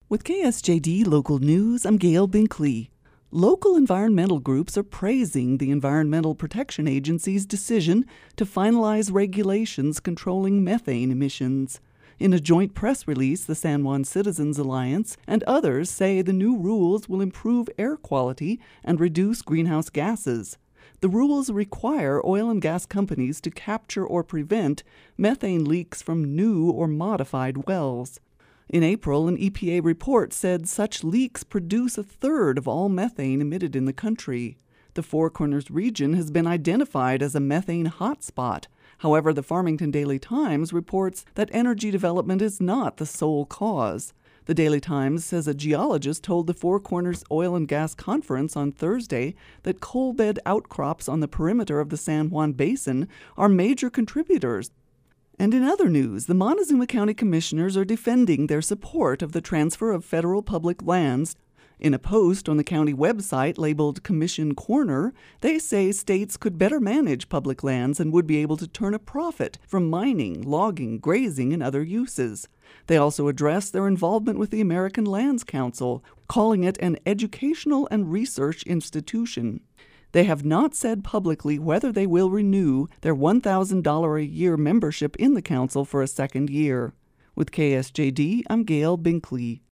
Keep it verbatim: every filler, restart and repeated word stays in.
With K S J D Local News, I'm Gail Binkley. Local environmental groups are praising the Environmental Protection Agency's decision to finalize regulations controlling methane emissions. In a joint press release, the San Juan Citizens Alliance and others say the new rules will improve air quality and reduce greenhouse gases. The rules require oil and gas companies to capture or prevent methane leaks from new or modified wells. In April, an E P A report said such leaks produce a third of all methane emitted in the country. The Four Corners region has been identified as a methane hotspot. However, the Farmington Daily Times reports that energy development is not the sole cause. The Daily Times says a geologist told the Four Corners Oil and Gas Conference on Thursday that coal bed outcrops on the perimeter of the San Juan Basin are major contributors. And in other news, the Montezuma County Commissioners are defending their support of the transfer of federal public lands. In a post on the county website labeled Commission Corner, they say states could better manage public lands and would be able to turn a profit from mining, logging, grazing, and other uses. They also address their involvement with the American Lands Council, calling it an educational and research institution. They have not said publicly whether they will renew their one thousand dollars a year membership in the council for a second year. With K S J D, I'm Gail Binkley.